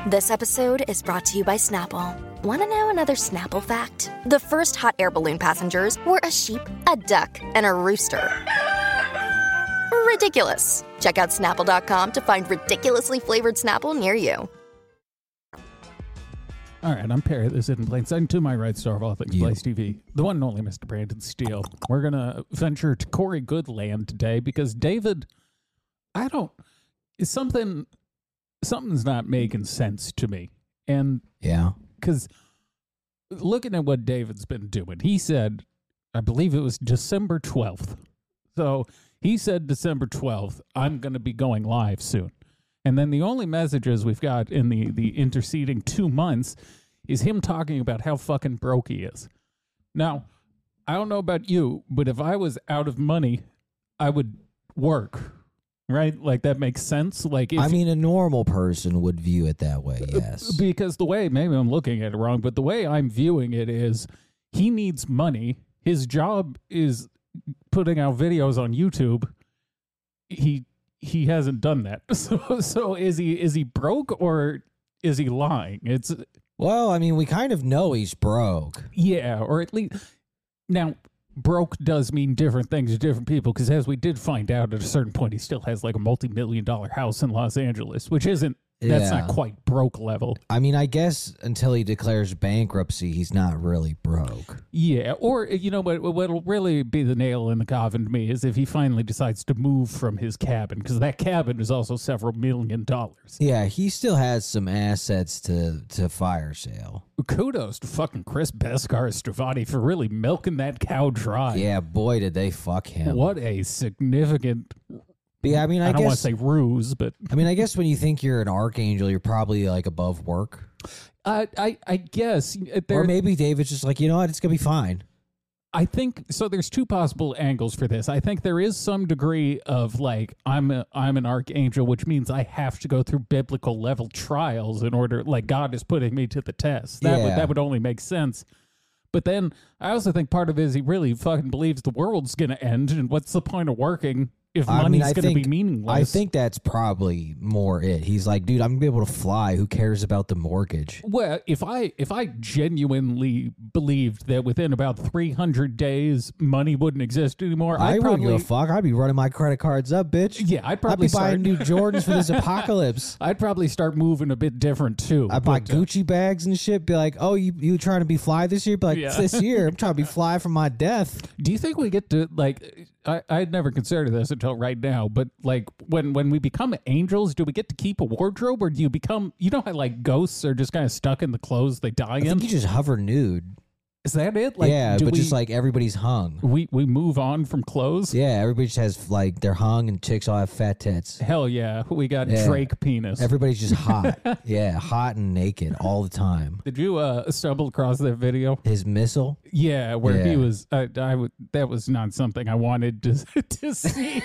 This episode is brought to you by Snapple. Want to know another Snapple fact? The first hot air balloon passengers were a sheep, a duck, and a rooster. Ridiculous. Check out Snapple.com to find ridiculously flavored Snapple near you. All right, I'm Perry. This is In Plain Sight. To my right, star of all things, Blaze TV, the one and only Mr. Brandon Steele. We're going to venture to Corey Goodland today because David, something's not making sense to me. And yeah, because looking at what David's been doing, he said, I believe it was December 12th. So he said December 12th, I'm going to be going live soon. And then the only messages we've got in the interceding 2 months is him talking about how fucking broke he is. Now, I don't know about you, but if I was out of money, I would work, right? Like, that makes sense. Like, I mean, a normal person would view it that way, yes. Because the way, maybe I'm looking at it wrong, but the way I'm viewing it is he needs money. His job is putting out videos on YouTube. He hasn't done that. So is he broke or is he lying? Well, I mean, we kind of know he's broke. Yeah, or at least now broke does mean different things to different people, because as we did find out at a certain point, he still has like a multi-million-dollar house in Los Angeles, which isn't that's not quite broke level. I mean, I guess until he declares bankruptcy, he's not really broke. Yeah, or, you know, what'll really be the nail in the coffin to me is if he finally decides to move from his cabin, because that cabin is also several $1 million. Yeah, he still has some assets to fire sale. Kudos to fucking Chris Beskar-Stravati for really milking that cow dry. Yeah, boy, did they fuck him. What a significant... Yeah, I mean, I don't want to say ruse, but... I mean, I guess when you think you're an archangel, you're probably, like, above work. I guess. Or maybe David's just like, you know what, it's going to be fine. I think, so there's two possible angles for this. I think there is some degree of, like, I'm an archangel, which means I have to go through biblical level trials in order, like, God is putting me to the test. That would only make sense. But then I also think part of it is he really fucking believes the world's going to end, and what's the point of working if money's going to be meaningless? I think that's probably more it. He's like, dude, I'm going to be able to fly. Who cares about the mortgage? Well, if I genuinely believed that within about 300 days money wouldn't exist anymore, I wouldn't give a fuck. I'd be running my credit cards up, bitch. Yeah, I'd be buying new Jordans for this apocalypse. I'd probably start moving a bit different too. I'd buy Gucci bags and shit. Be like, oh, you trying to be fly this year? Be like, this year I'm trying to be fly from my death. Do you think we get to, like... I'd never considered this until right now, but like when we become angels, do we get to keep a wardrobe, or do you become, you know how like ghosts are just kind of stuck in the clothes they die in? I think you just hover nude. Is that it? Like, yeah, but just like everybody's hung. We move on from clothes? Yeah, everybody just has like, they're hung and chicks all have fat tits. Hell yeah. We got Drake penis. Everybody's just hot. Yeah, hot and naked all the time. Did you stumble across that video? His missile? Yeah, where he was, that was not something I wanted to see.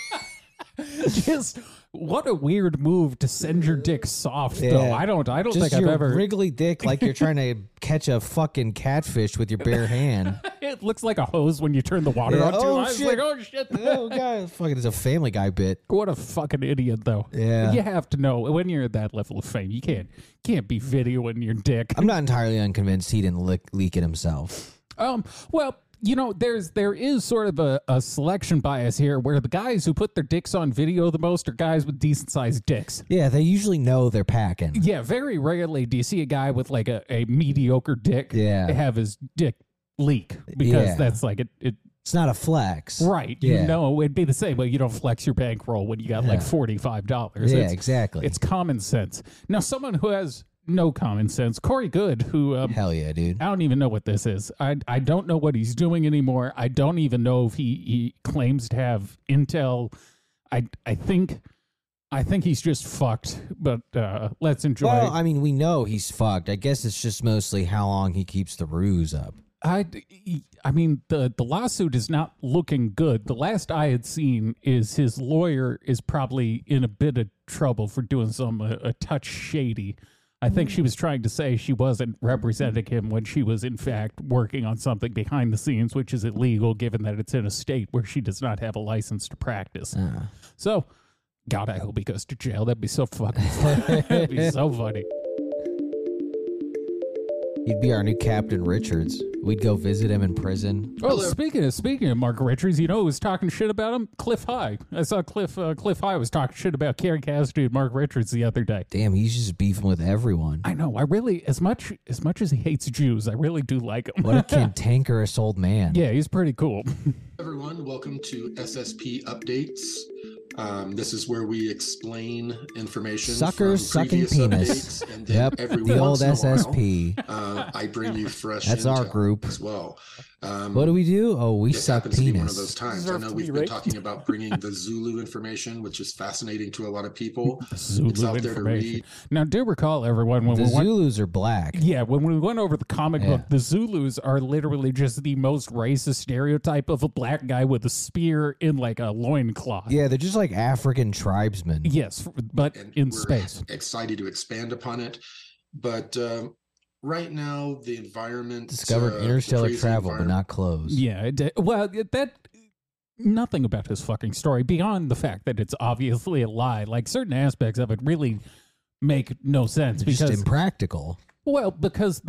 Just what a weird move to send your dick soft, though. I don't just think I've ever wriggly dick like you're trying to catch a fucking catfish with your bare hand. It looks like a hose when you turn the water on. Oh, I was like, oh shit! Oh god, fucking, it's a Family Guy bit. What a fucking idiot, though. Yeah, you have to know when you're at that level of fame, you can't be videoing your dick. I'm not entirely unconvinced he didn't leak it himself. Well. You know, there is sort of a selection bias here where the guys who put their dicks on video the most are guys with decent-sized dicks. Yeah, they usually know they're packing. Yeah, very rarely do you see a guy with like a mediocre dick have his dick leak, because that's like it. It's not a flex. Right. Yeah. You know, it'd be the same way you don't flex your bankroll when you got like $45. Yeah, exactly. It's common sense. Now, someone who has no common sense, Corey Good, who... hell yeah, dude. I don't even know what this is. I don't know what he's doing anymore. I don't even know if he claims to have intel. I think he's just fucked, but let's enjoy. Well, I mean, we know he's fucked. I guess it's just mostly how long he keeps the ruse up. I mean, the lawsuit is not looking good. The last I had seen is his lawyer is probably in a bit of trouble for doing some a touch shady. I think she was trying to say she wasn't representing him when she was, in fact, working on something behind the scenes, which is illegal given that it's in a state where she does not have a license to practice. So, God, I hope he goes to jail. That'd be so fucking funny. That'd be so funny. He'd be our new Captain Richards. We'd go visit him in prison. Oh, speaking of Mark Richards, you know who was talking shit about him? Cliff High. I saw Cliff High was talking shit about Carrie Cassidy and Mark Richards the other day. Damn, he's just beefing with everyone. I know. I really, as much as he hates Jews, I really do like him. What a cantankerous old man. Yeah, he's pretty cool. Everyone, welcome to SSP Updates. This is where we explain information Suckers from sucking previous penis. updates, and then Yep, every the old once in a while, SSP. I bring you fresh That's our intel group. as well. What do we do? Oh, we This suck happens to be one of those penis. times. I know we've been talking about bringing the Zulu information, which is fascinating to a lot of people. Zulu It's out there to information. read. Now, do recall, everyone, when The we went... Zulus are black. Yeah, when we went over the comic book, the Zulus are literally just the most racist stereotype of a black guy with a spear in like a loincloth. Yeah, they're just like African tribesmen. Yes, but And in we're space. excited to expand upon it. But right now, the environment... Discovered the interstellar crazy travel, but environment- not clothes. Yeah, that nothing about his fucking story beyond the fact that it's obviously a lie. Like certain aspects of it really make no sense It's just because impractical. because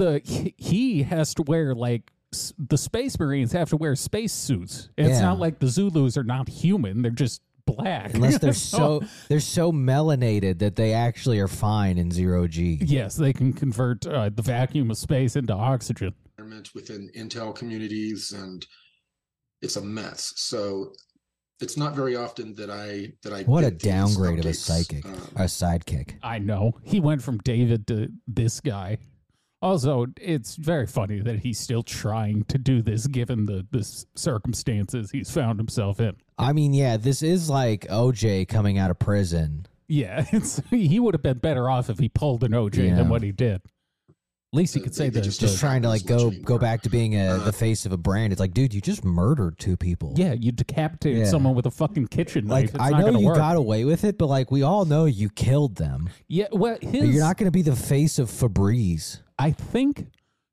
he has to wear like the Space Marines have to wear space suits. It's Yeah. not like the Zulus are not human; they're just black. Unless they're they're so melanated that they actually are fine in zero G. Yes, they can convert the vacuum of space into oxygen. Within Intel communities, and it's a mess. So it's not very often that I What a get these downgrade of a updates. psychic, a sidekick. I know. He went from David to this guy. Also, it's very funny that he's still trying to do this given the circumstances he's found himself in. I mean, yeah, this is like OJ coming out of prison. Yeah, he would have been better off if he pulled an OJ Yeah. than what he did. At least he could say They that. just Just trying to like As much go anymore. back to being the face of a brand. It's like, dude, you just murdered two people. Yeah, you decapitated Yeah. someone with a fucking kitchen knife. Like It's I not know gonna you work. got away with it, but like we all know you killed them. Yeah, well, You're not going to be the face of Febreze. I think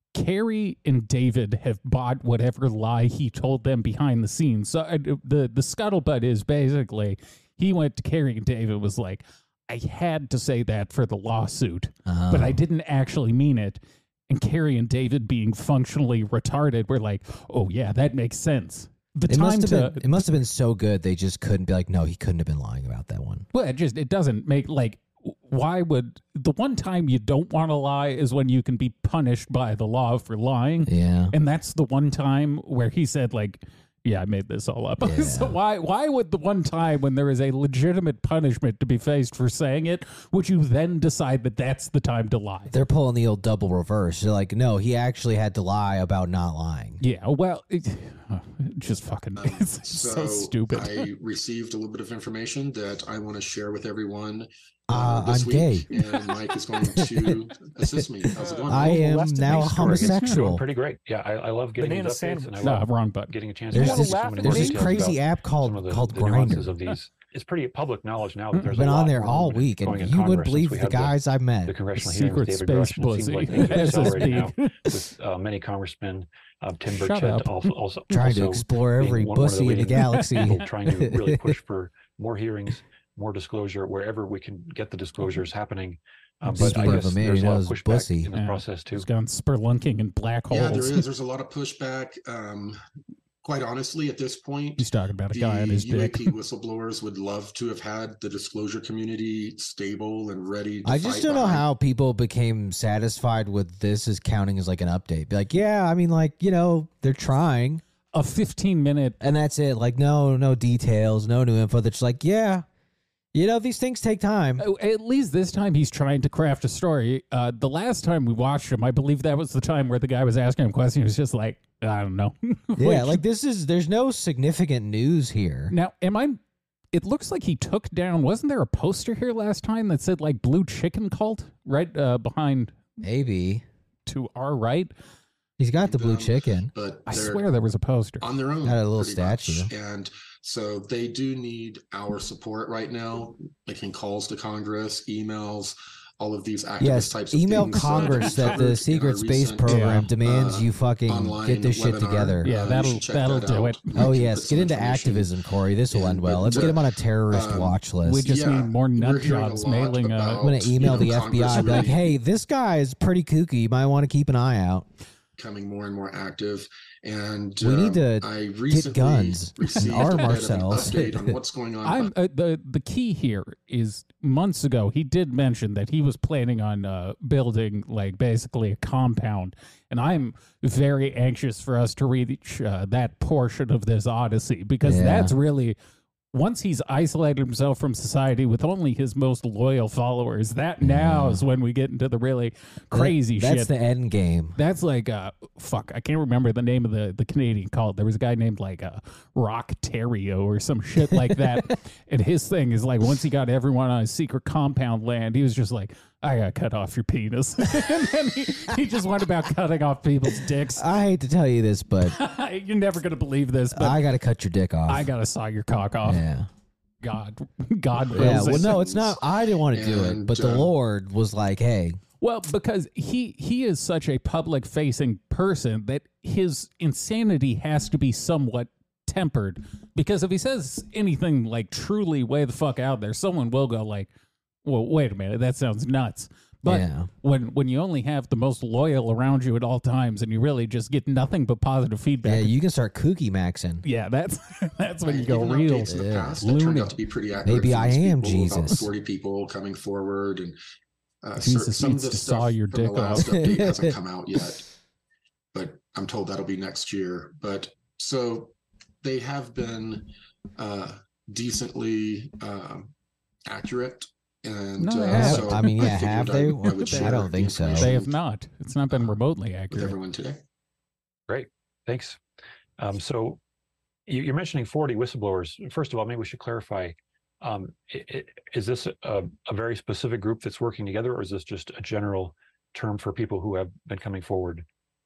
Carrie and David have bought whatever lie he told them behind the scenes. So the scuttlebutt is basically he went to Carrie and David was like, I had to say that for the lawsuit, but I didn't actually mean it. And Carrie and David, being functionally retarded, were like, oh yeah, that makes sense. It must have been so good they just couldn't be like, no, he couldn't have been lying about that one. well, it doesn't make like. Why would the one time you don't want to lie is when you can be punished by the law for lying? Yeah. And that's the one time where he said, like, yeah, I made this all up. Yeah. So why would the one time when there is a legitimate punishment to be faced for saying it, would you then decide that that's the time to lie? They're pulling the old double reverse. They're like, no, he actually had to lie about not lying. Yeah, well, just fucking, it's so stupid. I received a little bit of information that I want to share with everyone I'm this week, gay. and Mike is going to assist me. How's it going? I am Left of now me a story. It's doing homosexual. pretty great. Yeah, I love getting Banana these updates, sandwich. and I No, love wrong button. getting a chance There's to this, some of the there's this details crazy about app called some of the Grindr. nuances of these. It's pretty public knowledge now that there's Been a lot on there more all movement week, going and in you wouldn't Congress believe since we the had guys I the met. congressional Secret hearings, David Grush, space and it seems pussy. like things are accelerating now SSP. with many congressmen, Tim Shut Burchett up. also Trying to also explore being every one of pussy in the leading galaxy. people trying to really push for more hearings, more disclosure wherever we can get the disclosures happening. But Speaking I of guess a man there's who a lot knows of pushback pussy. in the process too. He's gone spelunking in black holes. Yeah, there is. There's a lot of pushback. Quite honestly, at this point, He's talking about a the guy on his dick. UAP whistleblowers would love to have had the disclosure community stable and ready to I just fight don't know behind. how people became satisfied with this as counting as like an update. Be like, yeah, I mean, like, you know, they're trying. A 15-minute And that's it. Like, no details, no new info. That's like, yeah, you know, these things take time. At least this time he's trying to craft a story. The last time we watched him, I believe that was the time where the guy was asking him questions. He was just like, I don't know. Yeah, like there's no significant news here. Now, it looks like he took down, wasn't there a poster here last time that said like Blue Chicken Cult right behind Maybe. to our right? He's got the blue chicken. But I they're swear there was a poster. on their own. Got a little pretty much. statue. And so they do need our support right now, making calls to Congress, emails. all of these activist Yes, types of email things. Congress that covered in the our secret space recent, program Yeah. demands you fucking online get this shit webinar. together. Yeah, You that'll- should check that'll that do out. it. We Oh can yes, put some get into information. activism, Corey. This will And- end well. but, Let's get him on a terrorist um, watch list. We just need more nut we're hearing a jobs lot mailing. about, I'm gonna email the Congress FBI, be like, really "Hey, this guy is pretty kooky. You might want to keep an eye out." becoming more and more active. And We need to I recently guns and received arm a bit of an ourselves. update on what's going on. the key here is months ago he did mention that he was planning on building like basically a compound, and I'm very anxious for us to reach that portion of this odyssey, because Yeah. that's really, once he's isolated himself from society with only his most loyal followers, that now is when we get into the really crazy That's shit. the end game. That's like fuck, I can't remember the name of the Canadian cult. There was a guy named like Rock Terrio or some shit like that. And his thing is like, once he got everyone on his secret compound land, he was just like, I gotta cut off your penis. And then he just went about cutting off people's dicks. I hate to tell you this, but You're never gonna believe this, but I got to cut your dick off. I gotta saw your cock off. Yeah. God wills Yeah. Well, it. no, it's not. I didn't want to do it, And, but the Lord was like, "Hey, Well, because he is such a public facing person that his insanity has to be somewhat tempered, because if he says anything like truly way the fuck out there, someone will go like, well, wait a minute, that sounds nuts. But Yeah. when you only have the most loyal around you at all times and you really just get nothing but positive yeah, feedback, you can start kooky maxing." yeah, that's that's when you Given go real. updates in the Yeah. past that turned loony. out to be pretty accurate. Maybe from I these am people, about Jesus. 40 people coming forward, and Jesus some of needs the to stuff saw your from the dick last off. update hasn't come out yet, but I'm told that'll be next year. But so they have been decently accurate. And No, they Have- so I mean, yeah, figured have they? I would I share don't think the so. information They have not. It's not been remotely with accurate. everyone today. Great. Thanks. So you're mentioning 40 whistleblowers. First of all, maybe we should clarify. Is this a very specific group that's working together, or is this just a general term for people who have been coming forward?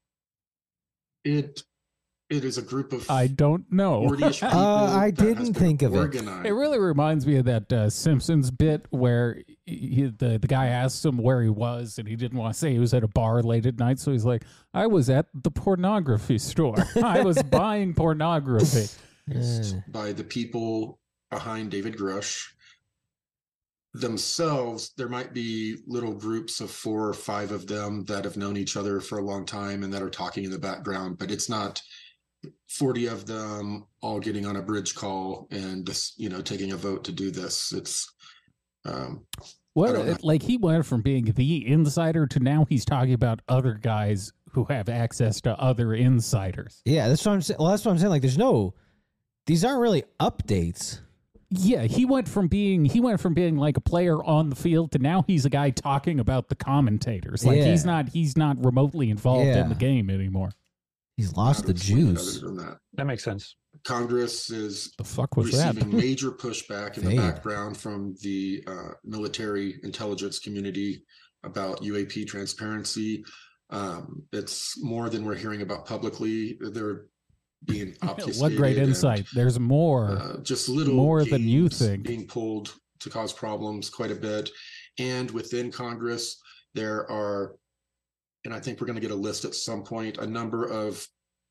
It is a group of I don't know. 40-ish people I that has didn't been think of it. organized. It really reminds me of that Simpsons bit where the guy asked him where he was, and he didn't want to say he was at a bar late at night. So he's like, I was at the pornography store. I was buying pornography. by the people behind David Grush themselves. There might be little groups of 4 or 5 of them that have known each other for a long time and that are talking in the background, but it's not 40 of them all getting on a bridge call and just, taking a vote to do this. It's I don't know. Like he went from being the insider to now he's talking about other guys who have access to other insiders. Yeah, that's what I'm saying. Well, that's what I'm saying. Like, these aren't really updates. Yeah, he went from being like a player on the field to now he's a guy talking about the commentators. Like Yeah. he's not remotely involved in Yeah. the game anymore. He's lost how the to explain it juice. other than that. That makes sense. Congress is The fuck was that? receiving major pushback in the Fade. background from the military intelligence community about UAP transparency. It's more than we're hearing about publicly. They're being obfuscated. What great and, insight. There's more. just little more than you games think. being pulled to cause problems quite a bit. And within Congress, there are, and I think we're going to get a list at some point, a number of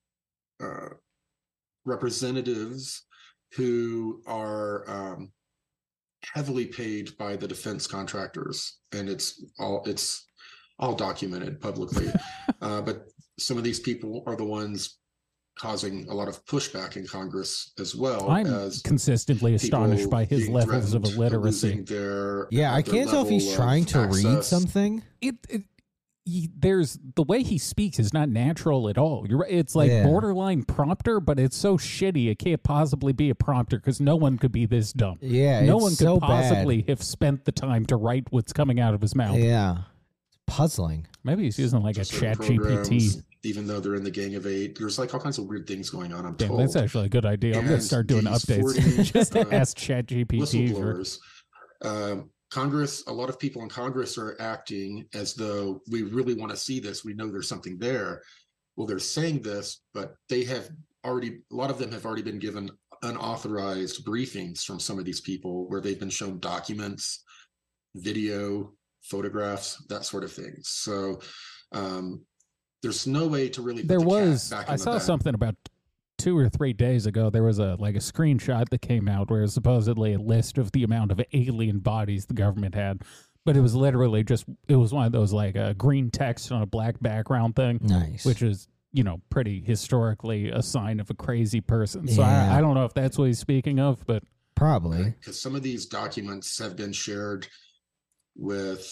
representatives who are heavily paid by the defense contractors, and it's all documented publicly. But some of these people are the ones causing a lot of pushback in Congress as well. I'm as consistently astonished people by his being levels of threatened illiteracy. losing their, Yeah, I their can't tell if he's level trying of to read access. something. There's the way he speaks is not natural at all. You're right. It's like Yeah. borderline prompter, but it's so shitty it can't possibly be a prompter because no one could be this dumb. Yeah, no it's one could so possibly have spent the time to write what's coming out of his mouth. bad. Yeah, it's puzzling. Maybe he's using like a Just certain chat GPT. programs, even though they're in the Gang of 8, there's like all kinds of weird things going on. I'm Damn, told. that's actually a good idea. I'm going to And start doing these updates. 40, Just ask chat GPT for whistleblowers. Congress, a lot of people in Congress are acting as though we really want to see this. We know there's something there. Well, they're saying this, but they have already, a lot of them have already been given unauthorized briefings from some of these people where they've been shown documents, video, photographs, that sort of thing. So there's no way to really put There the cat was, back I in the saw bag. something about 2 or 3 days ago. There was a screenshot that came out where it was supposedly a list of the amount of alien bodies the government had. But it was literally it was one of those like green text on a black background thing. Nice. Which is, pretty historically a sign of a crazy person. So Yeah. I don't know if that's what he's speaking of, but Probably. Because some of these documents have been shared with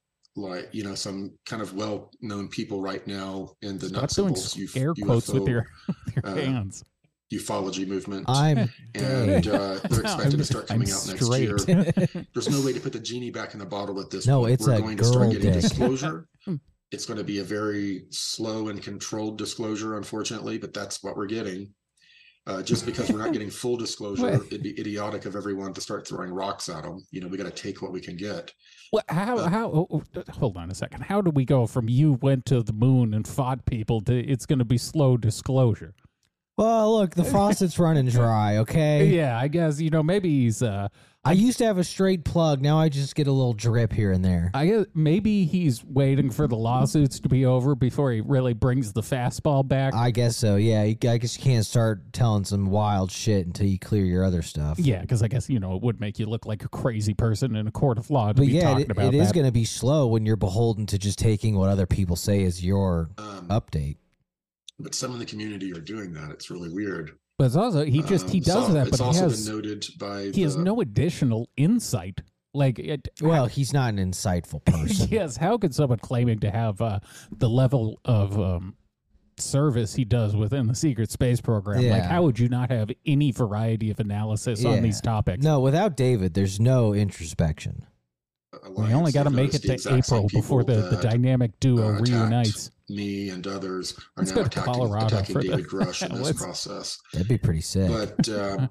some kind of well-known people right now in the stop nuts doing and bolts air quotes with UFO your uh, hands. ufology movement. I'm and gay. they're expected to start coming I'm out next straight. year. There's no way to put the genie back in the bottle at this No, point. it's We're a going to start girl getting dick. disclosure. It's going to be a very slow and controlled disclosure, unfortunately, but that's what we're getting. Just because we're not getting full disclosure, it'd be idiotic of everyone to start throwing rocks at them. We got to take what we can get. Well, hold on a second. How do we go from you went to the moon and fought people to it's going to be slow disclosure? Well, look, the faucet's running dry, okay? Yeah, I guess, maybe he's, I used to have a straight plug. Now I just get a little drip here and there. I guess maybe he's waiting for the lawsuits to be over before he really brings the fastball back. I guess so, yeah. I guess you can't start telling some wild shit until you clear your other stuff. Yeah, because I guess, it would make you look like a crazy person in a court of law to But be yeah, talking about it is that. going to be slow when you're beholden to just taking what other people say as your update. But some in the community are doing that. It's really weird. But it's also, he does that, it's but also he has, been noted by he has no additional insight. Well, he's not an insightful person. Yes, how could someone claiming to have the level of service he does within the secret space program, Yeah. how would you not have any variety of analysis on Yeah. these topics? No, without David, there's no introspection. We only got to make it to April before the dynamic duo reunites. Me and others are Let's now go to Colorado attacking for the- David Grush in this Let's- process. That'd be pretty sick. But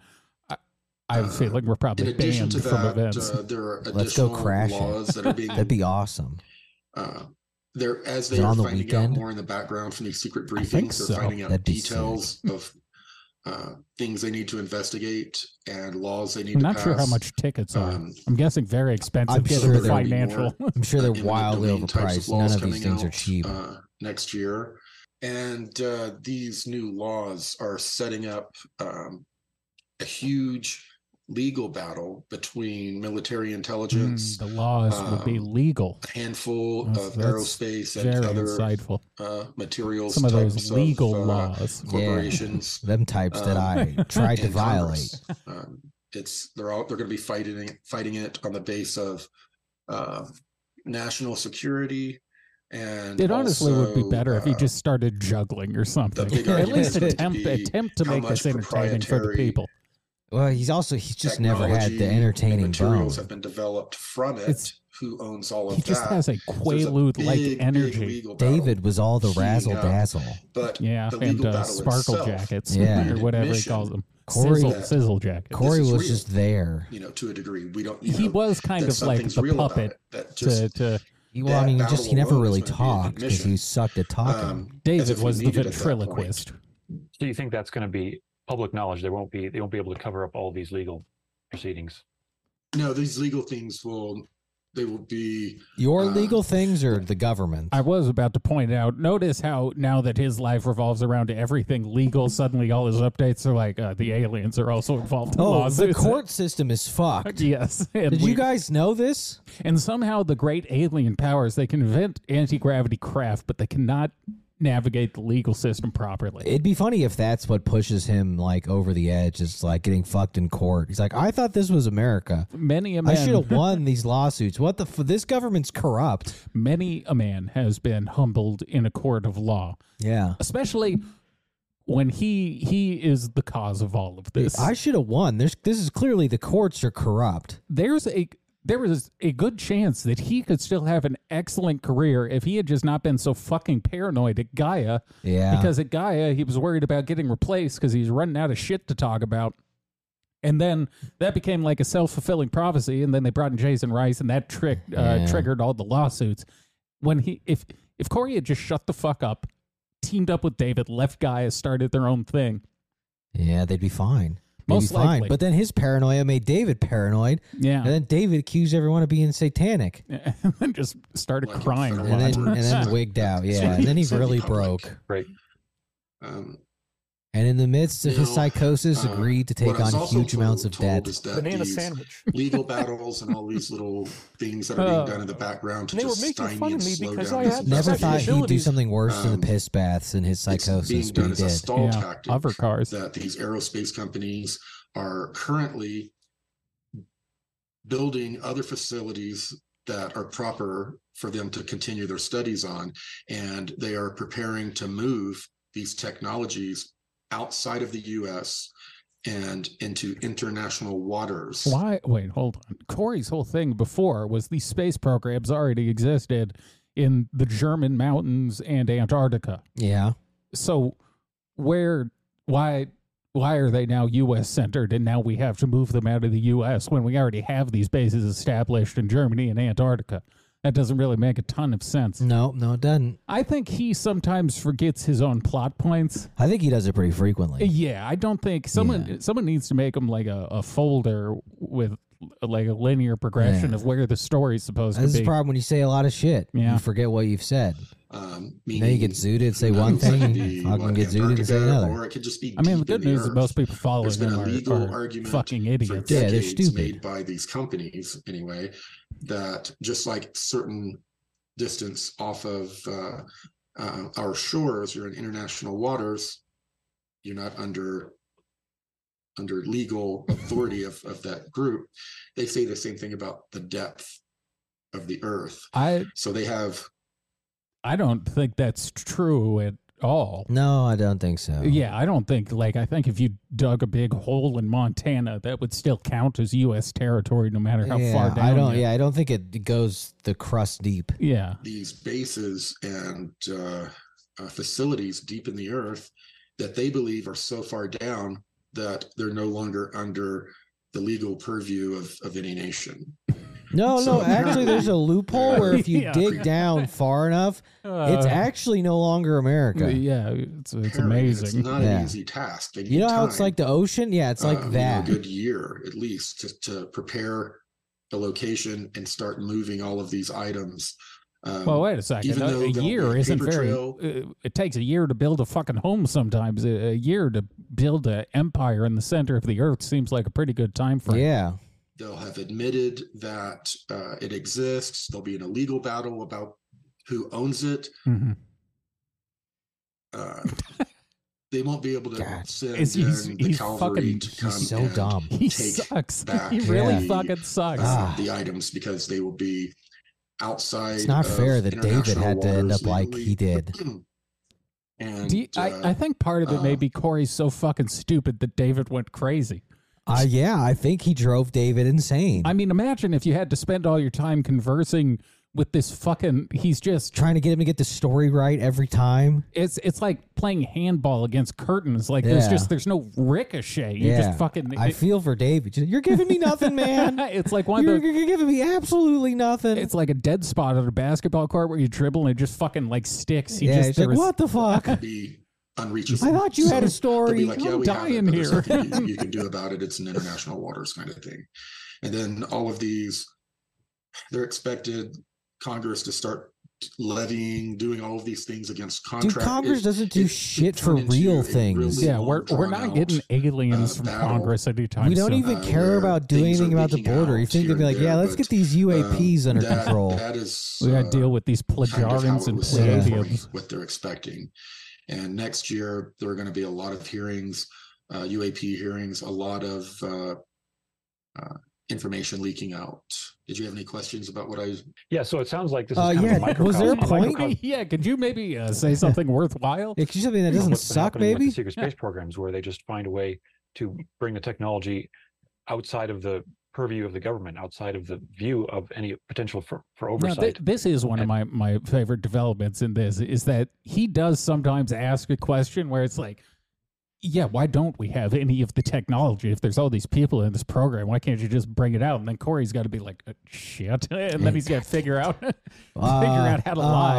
I have a feeling we're in probably addition banned to from that, events. there are Let's go additional crash it. laws that are being That'd be awesome. they're as Is they it are on the finding weekend? out more in the background from these secret I think briefings. so. They're finding out That'd be details of things they need to investigate and laws they need I'm to not pass. sure how much tickets are. Um, I'm guessing very expensive I'm given sure the there will be financial. more. I'm sure they're imminent wildly domain types overpriced. laws None of these coming things are out, cheap. next year. And these new laws are setting up a huge legal battle between military intelligence, The laws would be legal. a handful That's- of that's aerospace and Very other insightful. materials. Some of those types legal of, laws. corporations. Them types that I tried to and violate. Congress. They're going to be fighting it on the base of national security. And It honestly would be also, better if he just started juggling or something. big At argument least is going to be attempt to how make much this entertaining for the proprietary people. Well, he's just never had technology the and entertaining materials bone. have been developed from it. It's- Who owns all of He that? just has a There's a Quaalude-like big, big energy. legal battle David was all the heating razzle up. dazzle. But Yeah, the and legal battle sparkle itself, jackets, Yeah. or whatever he admission calls them. Corey- Sizzle jackets. Corey is was real. just there. to a degree, we don't. He was kind that of like something's the real about puppet it, that just to Well, I That mean, battle he never alone really is gonna be an talked because admission. he sucked at talking. as David if we was the needed at that point. ventriloquist. So you think that's going to be public knowledge? They won't be able to cover up all these legal proceedings. No, these legal things will be. Your legal things or the government? I was about to point out, notice how now that his life revolves around everything legal, suddenly all his updates are like the aliens are also involved in Oh, lawsuits. the court system is fucked. Yes. And Did you guys know this? And somehow the great alien powers, they can invent anti-gravity craft, but they cannot navigate the legal system properly. It'd be funny if that's what pushes him like over the edge. Is like getting fucked in court. He's like, I thought this was America. Many a I should man, have won these lawsuits. What the? This government's corrupt. many a man has been humbled in a court of law, Yeah. especially when he is the cause of all of this. I should have won. This is clearly the courts are corrupt. There was a good chance that he could still have an excellent career if he had just not been so fucking paranoid at Gaia. Yeah. Because at Gaia, he was worried about getting replaced because he's running out of shit to talk about. And then that became like a self-fulfilling prophecy. And then they brought in Jason Rice, and that triggered all the lawsuits. If Corey had just shut the fuck up, teamed up with David, left Gaia, started their own thing, Yeah, they'd be fine. maybe Most fine. likely. But then his paranoia made David paranoid, Yeah. and then David accused everyone of being satanic, And then just started Like crying a federal lot. and then wigged out. Yeah, and then he really broke. Right. And in the midst of his Now, psychosis, agreed to take what I was on also huge amounts of told debt. is that Banana these sandwich. legal battles and all these little things that are being done in the background to They were just making stymie fun and of me slow because down I this had Never thought investigation. he'd do abilities. something worse than the Um, piss baths in his It's being psychosis, but done he as a did. stall Yeah, tactic hover cars. that these aerospace companies are currently building other facilities that are proper for them to continue their studies on, and they are preparing to move these technologies outside of the U.S. and into international waters. Why? Wait, hold on. Corey's whole thing before was these space programs already existed in the German mountains and Antarctica. Yeah. So why are they now U.S. centered, and now we have to move them out of the U.S. when we already have these bases established in Germany and Antarctica? That doesn't really make a ton of sense. No, it doesn't. I think he sometimes forgets his own plot points. I think he does it pretty frequently. Yeah, I don't think someone needs to make him like a folder with like a linear progression Yeah. of where the story's supposed This is to the be. problem when you say a lot of shit. Yeah. You forget what you've said. Meaning, Then you get zooted, say who one knows, it thing, could and be, fucking get zooted and say Antarctica, another. Or it could just be. I mean, the deep in good news is earth. most people following There's been him a legal are argument fucking for idiots. Yeah, they're decades stupid. made by these companies anyway, that just like certain distance off of our shores, you're in international waters, you're not under legal authority of that group. They say the same thing about the depth of the earth. So they have. I don't think that's true at all. No, I don't think so. Yeah, I don't think, I think if you dug a big hole in Montana, that would still count as U.S. territory no matter how far down. I don't think it goes the crust deep. Yeah. These bases and facilities deep in the earth that they believe are so far down that they're no longer under the legal purview of any nation. No, actually, there's a loophole where if you Yeah. dig down far enough, it's actually no longer America. Yeah, it's Apparently, It's amazing. not Yeah. an easy task. They You know need how it's time, like the ocean? Yeah, it's like that. A good year at least to prepare the location and start moving all of these items. Well, wait a second. even though A there'll year be a isn't paper very. trail- It takes a year to build a fucking home. Sometimes a year to build an empire in the center of the earth seems like a pretty good time frame. Yeah. They'll have admitted that it exists. There'll be an illegal battle about who owns it. Mhm. They won't be able to God. send He's the cavalry fucking- to come He's so and dumb. He take sucks. back He really Yeah. fucking sucks. Ah. the items because they will be outside. It's not of fair that David international had to end waters up like legally. he did. And I think part of it may be Corey's so fucking stupid that David went crazy. Yeah, I think he drove David insane. I mean, imagine if you had to spend all your time conversing with this fucking. He's just. Trying to get him to get the story right every time. It's like playing handball against curtains. Like Yeah. there's no ricochet. You just fucking. I feel for David. You're giving me nothing, man. It's like one You're, of the. you're giving me absolutely nothing. It's like a dead spot on a basketball court where you dribble and it just fucking like sticks. He yeah, just it's like, what the fuck? be unreachable. I thought you had a They'll story. be like, yeah, I'm we have it, dying but there's here. nothing you can do about it. It's in international waters kind of thing. And then all of these, they're expected Congress to start levying, doing all of these things against contract. Dude, Congress doesn't do shit for turned into real a things. really Yeah, we're long, not drawn-out, getting aliens from battle. Congress anytime We don't soon. even care where about doing things are anything about the leaking border. You out think they'd be here like, and yeah, there, let's but, get these UAPs under that- control. That is We got to deal with these kind of how Plejarians it and was set for Pleiadians. what they're expecting. And next year, there are going to be a lot of hearings, UAP hearings, a lot of information leaking out. Did you have any questions about what I? Yeah, so it sounds like this is Yeah, kind of a was there a microcosm- point? Yeah, could you maybe say something worthwhile? Yeah, could you something that of doesn't what's been suck, happening with maybe? the secret space programs, where they just find a way to bring the technology outside of the purview of the government, outside of the view of any potential for Now, oversight. this is one of my favorite developments in this, is that he does sometimes ask a question where it's like, yeah, why don't we have any of the technology? If there's all these people in this program, why can't you just bring it out? And then Corey's got to be like, shit. And then he's got to figure out how to lie.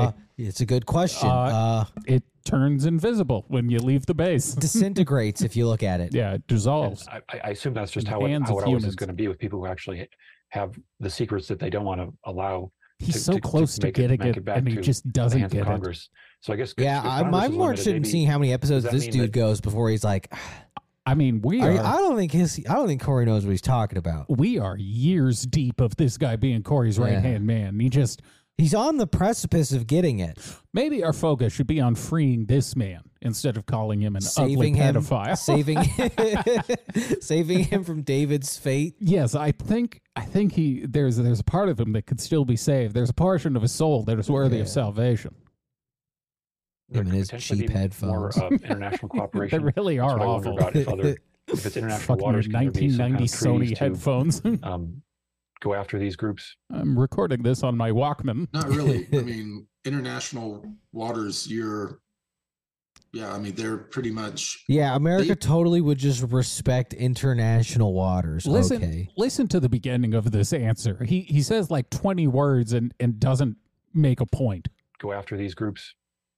It's a good question. It turns invisible when you leave the base. Disintegrates if you look at it. Yeah, it dissolves. I assume that's just In how the it hands of always is humans. going to be with people who actually have the secrets that they don't want to allow. He's so close to make getting make it, back and he to just the doesn't hands of get it. Congress. So I guess Yeah, if Congress I'm is more limited, interested in maybe- seeing how many episodes does that this mean dude that- goes before he's like, I mean, I don't think Corey knows what he's talking about. we are years deep of this guy being Corey's Yeah. right-hand man. He's on the precipice of getting it. Maybe our focus should be on freeing this man instead of calling him an Saving ugly him, pedophile. saving him from David's fate. Yes, I think there's a part of him that could still be saved. There's a portion of his soul that is worthy of salvation. There Him and could his potentially cheap be headphones. More international They cooperation. really That's are what I wonder awful. about if it's international Fucking waters, can there be some kind 1990 of Sony treaties to, headphones. go after these groups? I'm recording this on my Walkman. Not really. I mean, international waters, they're pretty much. Yeah, America They- totally would just respect international waters. Okay. Listen to the beginning of this answer. He says like 20 words and doesn't make a point. Go after these groups?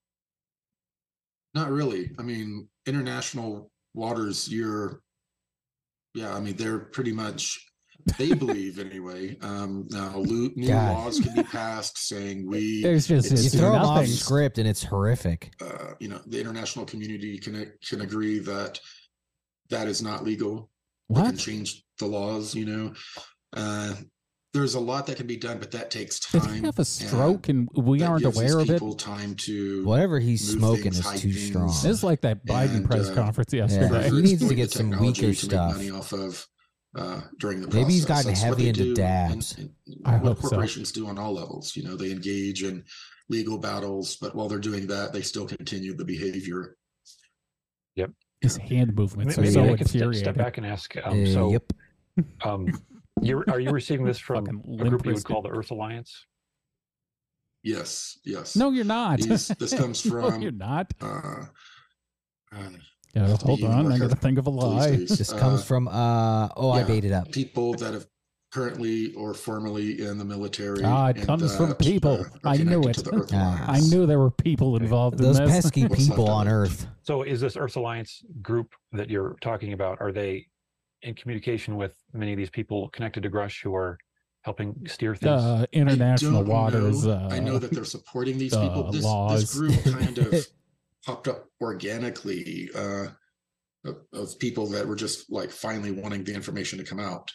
Not really. I mean, international waters, they're pretty much, they believe anyway. Now, new God. laws can be passed saying There's just it's- You it's throw him off nothing. script and it's horrific. the international community can agree that is not legal. They can What? change the laws, there's a lot that can be done, but that takes Did time. he have a stroke and we that aren't gives these aware of it? people time to Whatever he's move smoking things, is hide too things. strong. This is like that Biden And, press conference yesterday. he or needs to exploit get the some technology weaker to make stuff. money off of during the Maybe he's process. gotten That's what heavy they into do, dabs. and I what hope so. corporations do on all levels. They engage in legal battles, but while they're doing that, they still continue the behavior. His hand movements are Maybe so I could step infuriating. back and ask. Yep. Are you receiving this from Fucking a Limp group you would Bizkit. call the Earth Alliance? Yes. No, you're not. This comes No, from you're not. uh, Yeah, hold even on. look I at gotta think of a lie. police. This comes from I yeah, made it up. people that have currently or formerly in the military. It and comes from that, people. are I knew connected it. to the Earth Ah. I Alliance. knew there were people involved Those in this. pesky What's people left on of it? Earth. So is this Earth Alliance group that you're talking about, are they in communication with many of these people connected to Grush who are helping steer things? International I don't waters. know. I know that they're supporting these people. This laws. group kind of popped up organically of people that were just like finally wanting the information to come out.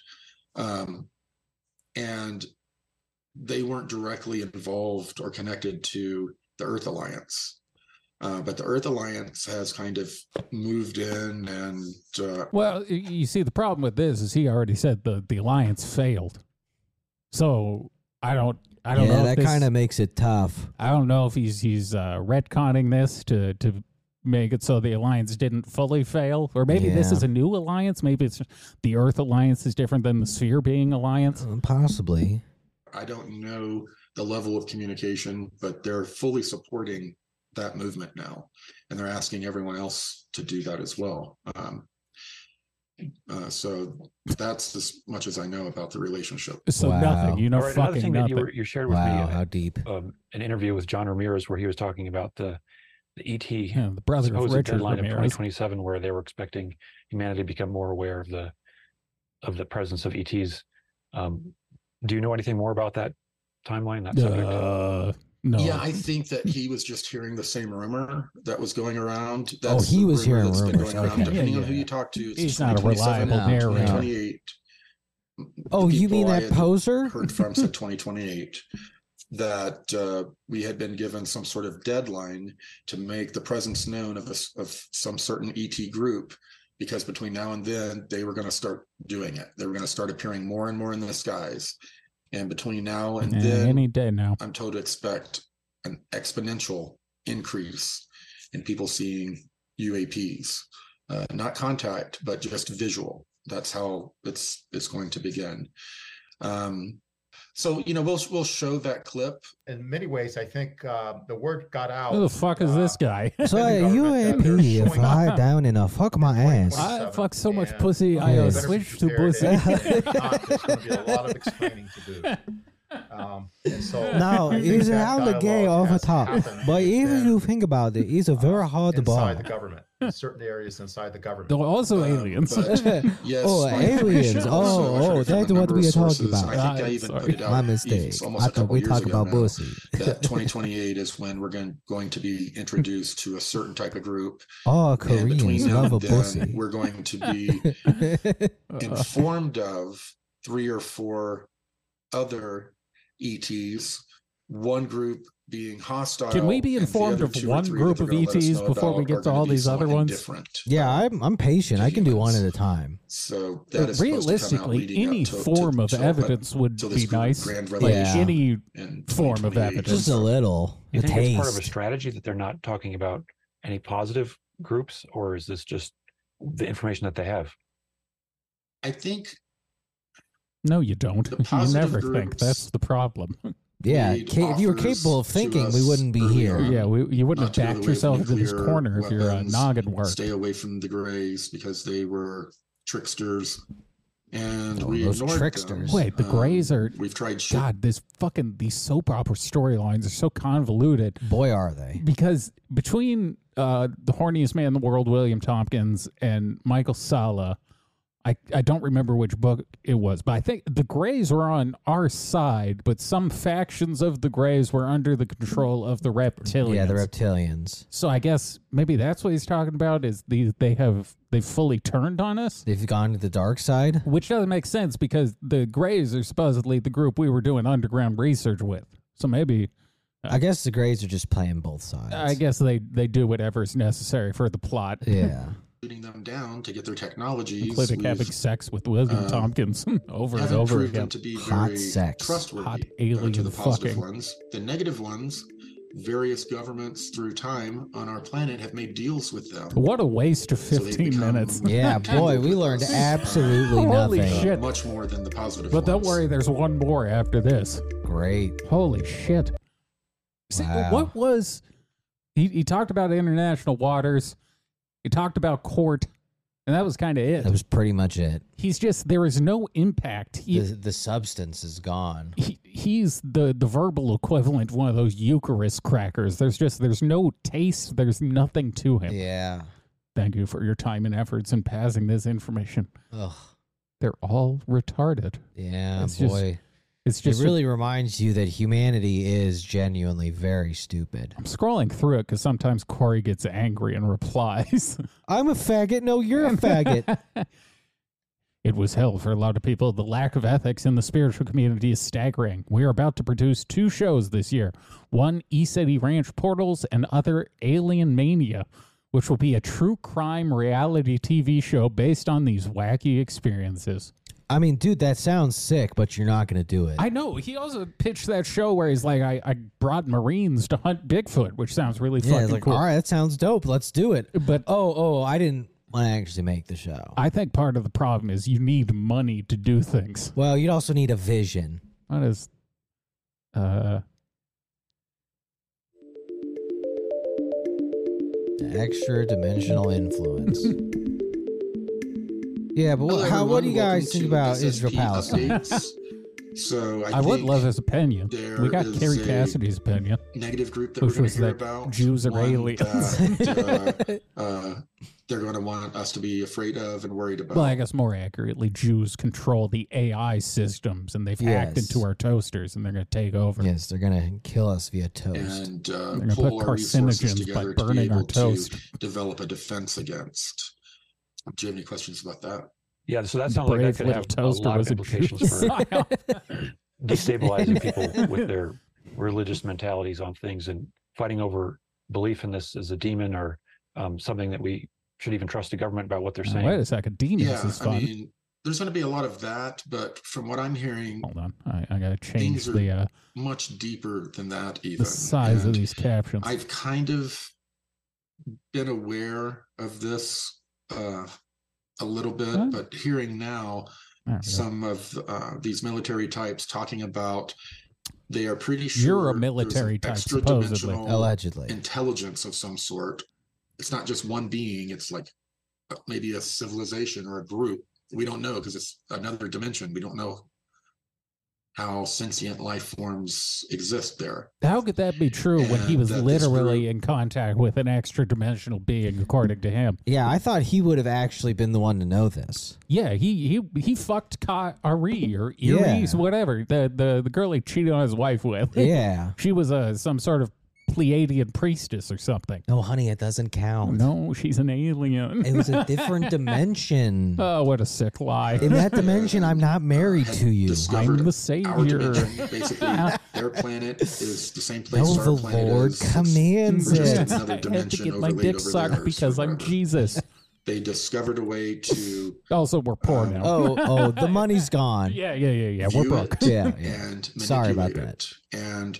And they weren't directly involved or connected to the Earth Alliance. But the Earth Alliance has kind of moved in and Well, you see, the problem with this is he already said the alliance failed. So I don't know. Yeah, if that this- kind of makes it tough. I don't know if he's retconning this to make it so the alliance didn't fully fail, or maybe this Yeah. is a new alliance. Maybe it's the Earth Alliance is different than the Sphere being alliance. Possibly. I don't know the level of communication, but they're fully supporting that movement now, and they're asking everyone else to do that as well. So that's as much as I know about the relationship. So Wow. nothing, you know, All right, another fucking thing that nothing. you shared with Wow, me how deep. an interview with John Ramirez where he was talking about the ET Yeah, the brother of supposed Richard deadline of Ramirez. 2027, where they were expecting humanity to become more aware of the presence of ETs. Do you know anything more about that timeline, that subject? No. Yeah, I think that he was just hearing the same rumor that was going around. That's he the was rumor hearing that's been rumors. going around. Okay. Depending Yeah, on who yeah. you talk to, it's He's not a 2027, reliable No, narrator. 2028. Oh, The you mean people I that had poser? Heard from said 2028 that we had been given some sort of deadline to make the presence known of some certain ET group, because between now and then they were going to start doing it. They were going to start appearing more and more in the skies, and between now and then, any day now. I'm told to expect an exponential increase in people seeing UAPs, not contact, but just visual. That's how it's going to begin. So we'll show that clip. In many ways, I think the word got out. Who the fuck is this guy? So the government, they're UAP showing fly up. down and fuck my ass. I fuck so much And pussy, Yeah. I better be switch to prepared, pussy. and if not, there's going to be a lot of explaining to do. And so Now, I think it's that hella gay dialogue off the has top. happened But if within, you think about it, it's a very hard bar. inside the government, in certain areas inside the government. Though also aliens. But yes, Oh, my aliens. information also, I've Oh, heard from that's a what number we of are talking sources, about. and I think I I'm even sorry. put it out My mistake. almost I a thought couple we years talk ago about now, pussy. that 2028 is when we're going to be introduced to a certain type of group. Oh, And Koreans between now love a and then, pussy. we're going to be informed of 3 or 4 other ETs, one group being hostile. Can we be and the informed other of 2 or one 3 group that of they're gonna let us ETs know before we about get are to all gonna be these other somewhat ones? indifferent, Yeah, I'm patient. to I can do one at humans. a time. So that is supposed to come out Realistically, leading any up to form of till evidence would till be this nice. grand Like revelation Yeah. any in form of 2028. evidence. Just a little. You A think it's part of a taste. strategy that they're not talking about any positive groups, or is this just the information that they have? I think No, you don't. The You positive never think. groups That's the problem. Yeah, made if you were offers capable of to thinking, we us wouldn't be early here. on. Yeah, you wouldn't not have to go backed the way of yourself into this nuclear corner if your weapons, noggin worked. Stay away from the Greys because they were tricksters, and Oh, we those ignored tricksters. them. Wait, the Greys are. We've tried God, these soap opera storylines are so convoluted Boy, are they. because between the horniest man in the world, William Tompkins, and Michael Sala, I don't remember which book it was, but I think the Greys were on our side, but some factions of the Greys were under the control of the reptilians. Yeah, the reptilians. So I guess maybe that's what he's talking about is they've fully turned on us, They've gone to the dark side. which doesn't make sense because the Greys are supposedly the group we were doing underground research with. So maybe I guess the Greys are just playing both sides. I guess they do whatever's necessary for the plot, Yeah. shooting them down to get their technologies. including having sex with William Tompkins over and haven't over proved again. them to be Hot very sex. trustworthy. Hot to alien the positive fucking. ones, the negative ones, various governments through time on our planet have made deals with them. What a waste of So they've 15 become minutes. Yeah, boy, we learned absolutely Holy nothing. shit. Much more than the positive. But don't ones. worry, there's one more after this. Great. Holy shit. See, Wow. what was... He talked about international waters. He talked about court. And that was kind of it. That was pretty much it. He's just... There is no impact. The substance is gone. He's the verbal equivalent of one of those Eucharist crackers. There's no taste. There's nothing to him. Yeah. Thank you for your time and efforts in passing this information. Ugh. They're all retarded. Yeah, It's just- boy. It's It just really reminds you that humanity is genuinely very stupid. I'm scrolling through it because sometimes Corey gets angry and replies. I'm a faggot. No, you're a faggot. It was hell for a lot of people. The lack of ethics in the spiritual community is staggering. We are about to produce 2 shows this year. One, E-City Ranch Portals, and other, Alien Mania, which will be a true crime reality TV show based on these wacky experiences. I mean, dude, that sounds sick, but you're not going to do it. I know. He also pitched that show where he's like, I brought Marines to hunt Bigfoot, which sounds really yeah, fucking it's like, cool. all right, that sounds dope. Let's do it. But Oh, I didn't want to actually make the show. I think part of the problem is you need money to do things. Well, you'd also need a vision. What is Extra dimensional influence. Yeah, but Hello, what do you everyone. guys think Welcome about to Israel SSP Palestine? updates. So I would think love his opinion. there We got is Kerry a Cassidy's opinion. negative group that Which we're going was to hear that about. Jews are One aliens. that, they're going to want us to be afraid of and worried about. Well, I guess more accurately, Jews control the AI systems and they've hacked Yes. into our toasters and they're going to take over. Yes, they're going to kill us via toast. and gonna pull put our resources carcinogens by together to be burning our able to toast. develop a defense against. Do you have any questions about that? Yeah, so that The sounds like that brave could little have toaster a lot of was a implications Jew. for destabilizing people with their religious mentalities on things and fighting over belief in this as a demon or something that we should even trust the government about what they're saying. Wait a second. Demons Yeah, is I fun. mean, there's going to be a lot of that, but from what I'm hearing, Hold on. I got to change Things are the much deeper than that. Even size of And these captions. I've kind of been aware of this a little bit, Huh? but hearing now There we go. some of these military types talking about they are pretty sure You're a there's an military type, supposedly. extra-dimensional Allegedly. intelligence of some sort. It's not just one being, it's like maybe a civilization or a group. We don't know because it's another dimension. We don't know. how sentient life forms exist there. How could that be true when he And was that this literally group- in contact with an extra dimensional being, according to him? Yeah, I thought he would have actually been the one to know this. Yeah, he fucked Ari or Yeah. Iris, whatever, the girl he cheated on his wife with. Yeah. She was some sort of Pleiadian priestess or something. No, honey, it doesn't count. No, she's an alien. It was a different dimension. Oh, what a sick lie. In that dimension, I'm not married had to you. discovered I'm the our savior. dimension. Basically, their planet is the same place No, our the planet Lord is. commands We're just it. another I have to dimension get my overlaid dick over sucked theirs because or I'm whatever. Jesus. They discovered a way to Also, we're poor now. Oh, the money's gone. Yeah, we're view broke. it Yeah, yeah. and Sorry about manipulate it. And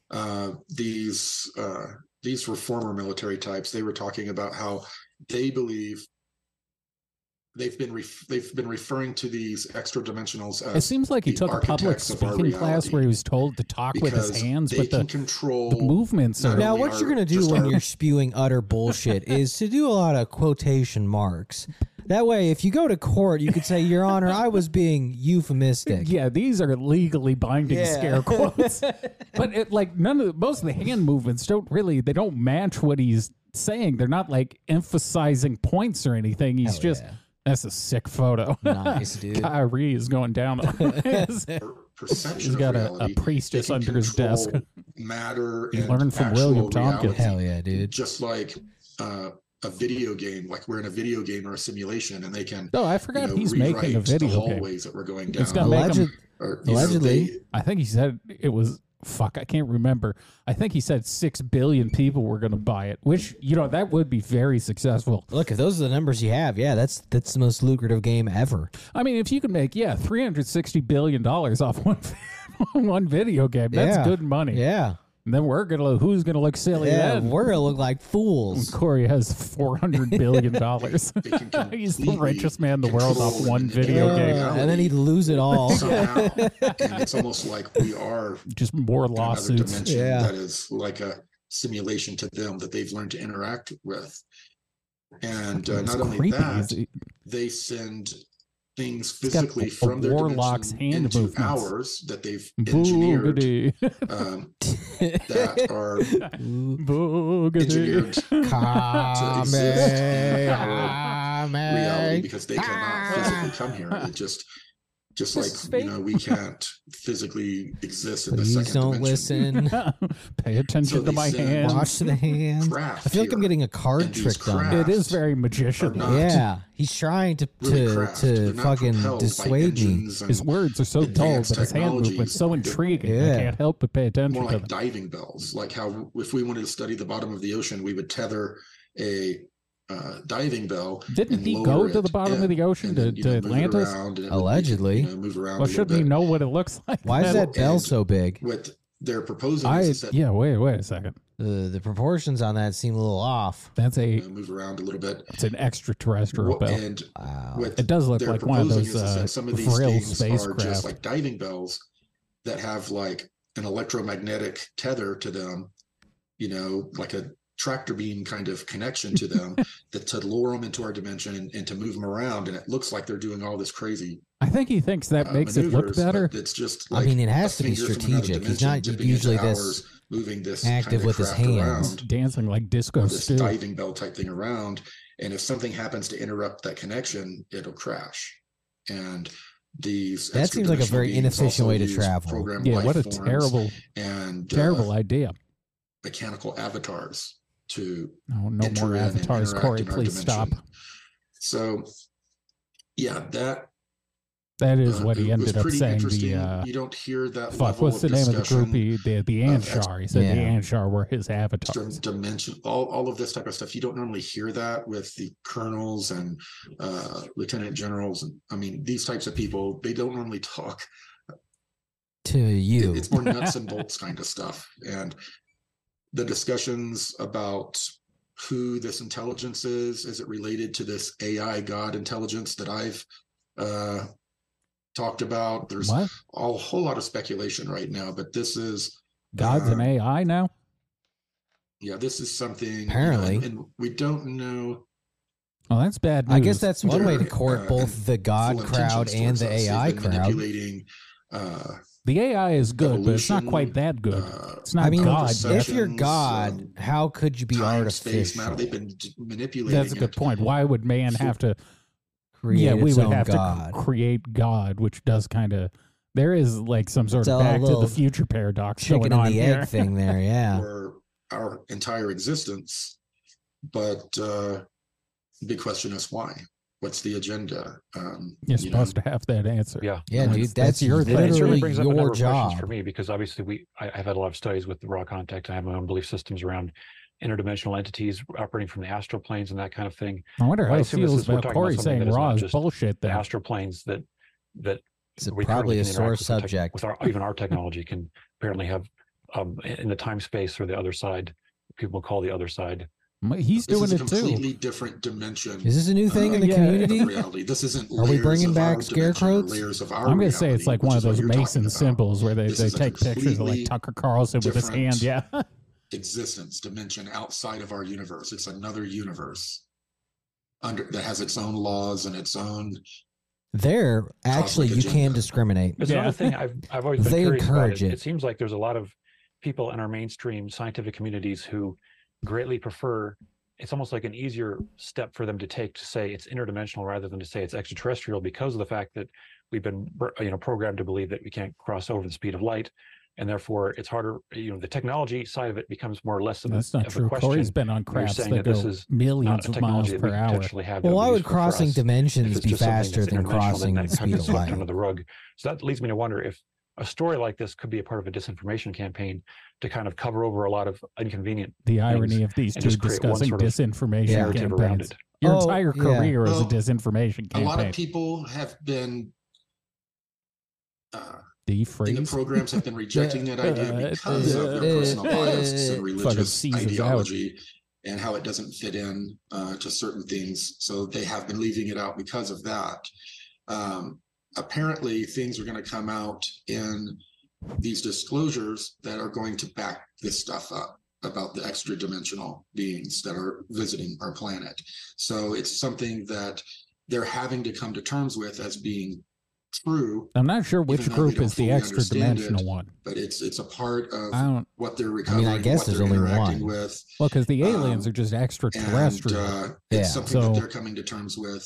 these were former military types. They were talking about how they believe they've been referring to these extra dimensionals as It seems like he the took a public architects of our speaking class reality, where he was told to talk with his because hands, they but can the control movements are. not Now, only what you're our- going to do just when our- you're spewing utter bullshit is to do a lot of quotation marks. That way, if you go to court, you could say, Your Honor, I was being euphemistic. Yeah, these are legally binding Yeah. scare quotes. But most of the hand movements they don't match what he's saying. They're not like emphasizing points or anything. He's Hell just, yeah. that's a sick photo. Nice, dude. Kyrie is going down on his. perception He's of got a reality. priestess They can under his desk. control matter He and learned from actual William Tompkins. reality, Hell yeah, dude. just like a video game, like we're in a video game or a simulation, and they can Oh, I forgot he's rewrite making a the video game. hallways that we're going down. It's gonna make him. Or, Allegedly. I think he said it was. Fuck, I can't remember. I think he said 6 billion people were going to buy it, which, that would be very successful. Look, if those are the numbers you have, yeah, that's the most lucrative game ever. I mean, if you can make, $360 billion off one video game, that's Yeah. good money. Yeah. And then who's going to look silly Yeah, then? we're going to look like fools. Corey has $400 billion. can He's the completely richest man in the world off control one and video manipulate game. And then he'd lose it all. somehow. And it's almost like we are Just more in another lawsuits. dimension Yeah. that is like a simulation to them that they've learned to interact with. And It's not only creepy. that, It's- they send things got physically a from their warlock's dimension hand into movements. ours that they've engineered Boogity. that are Boogity. engineered to exist in our reality because they cannot physically come here. It just This like is fake. we can't physically exist in the Please second don't dimension. listen. Pay attention So to they my send- hands. Watch the hands. Craft I feel like I'm here. getting a card And these trick done. crafts It is very magician. are not Yeah, he's trying to really craft. They're to not fucking propelled by dissuade me. engines and His words are so dull, advanced but his hand technology. movement's so intriguing. Yeah. I can't help but pay attention more to like them. diving bells. Like how if we wanted to study the bottom of the ocean, we would tether a diving bell. Didn't and he lower go to it the bottom in, of the ocean and to, then, to move it Atlantis? around, and it would, Allegedly. move around. Well, a little shouldn't he bit. know what it looks like? Why is then? that bell And- so big? What they're proposing is that Wait a second. The proportions on that seem a little off. That's move around a little bit. it's an extraterrestrial bell. And Wow. what It does look they're like one of proposing those is that some of these Vril things are just spacecraft. like diving bells that have like an electromagnetic tether to them, like a tractor beam kind of connection to them that to lure them into our dimension and to move them around. And it looks like they're doing all this crazy I think he thinks that makes it look maneuvers, but better. It's just I like mean, it has a to be finger from another strategic. He's dimension not dipping usually into this ours, moving this active kind of with his craft hands. around, Dancing like disco this stew. diving bell type thing around. And if something happens to interrupt that connection, it'll crash. And these That seems like a very extra-dimensional beings inefficient also way to use travel. programmed Yeah, life what a forms terrible, and terrible idea. mechanical avatars to Oh, no enter more in and avatars, interact Corey. in our Please stop. dimension. So, yeah, that That is what it he was ended up pretty saying. interesting. The you don't hear that fuck, level what's the of name of the discussion. group? The Anshar. He said the Yeah. Anshar were his Extra avatars. dimension, all of this type of stuff. You don't normally hear that with the colonels and lieutenant generals. And I mean, these types of people, they don't normally talk. To you. It's more nuts and bolts kind of stuff. And the discussions about who this intelligence is it related to this AI God intelligence that I've talked about? There's What? a whole lot of speculation right now, but this is God's an AI now? this is something Apparently. and we don't know. Oh, that's bad news. I guess that's one way to They're, court both the God full crowd intentions and towards the us. They've AI been crowd. manipulating The AI is good, but it's not evolution, quite that good. It's not I mean, God. if yet. you're perceptions, God, how could you be time, space, artificial? matter. They've been manipulating. That's a good it. point. Why would man have to? Create we its would own have God. to create God, which does kind of. There is like some sort It's of a Back to little the Future paradox Chicken going and on the here. egg thing there, yeah. For our entire existence. But the big question is why? What's the agenda? You're supposed to have that answer. Yeah. Yeah, That's- dude, that's that's your thing. It certainly literally brings up a number your of questions job. for me, because obviously I've had a lot of studies with the raw contact. I have my own belief systems around interdimensional entities operating from the astral planes and that kind of thing. I wonder how I he assume this feels is- we're about talking about Corey something saying that is raw not is just bullshit. The Then astral planes that It's we probably currently a can sore interact with subject. with even our technology can apparently have in the time space or the other side. People call the other side. he's This doing is a it too. completely different dimension. Is this a new thing in the Yeah. community? Of reality. This isn't. Are we layers bringing of back our dimension or scarecrows? Layers of our I'm going to say it's reality, like one of which is what those you're talking Mason about. symbols where they This is a take pictures of like completely Tucker Carlson with his hand. different- Yeah. Existence, dimension outside of our universe. It's another universe that has its own laws and its own. There, actually, you agenda. can discriminate. It's Yeah. another thing I've always been They curious about. encourage it. It seems like there's a lot of people in our mainstream scientific communities who greatly prefer. It's almost like an easier step for them to take to say it's interdimensional rather than to say it's extraterrestrial, because of the fact that we've been programmed to believe that we can't cross over the speed of light, and therefore it's harder. The technology side of it becomes more or less of, That's not of true. a question. Corey's been on You're crafts saying that that this go is millions not a of miles technology that per we hour. potentially have. that Well, would why be would useful for crossing us. If dimensions it's be just something faster that's than interdimensional, then crossing that the kind speed of of swept light? under the rug. So that leads me to wonder if a story like this could be a part of a disinformation campaign to kind of cover over a lot of inconvenient The irony things of these and two just create one discussing sort of disinformation narrative around campaigns. it. Your Oh, entire yeah. career is a Well, disinformation A lot campaign. of people have been. The In the phrase programs have been rejecting that idea because of their personal bias and religious seizes ideology and how it doesn't fit in to certain things. So they have been leaving it out because of that. Apparently, things are going to come out in these disclosures that are going to back this stuff up about the extra dimensional beings that are visiting our planet. So it's something that they're having to come to terms with as being true, I'm not sure which even though we group don't is the fully extra understand dimensional it. one. but it's a part of I don't. what they're recovering, I guess what there's they're only interacting one. with. Well, because the aliens Um, are just And extraterrestrial. Yeah. it's something So- that they're coming to terms with.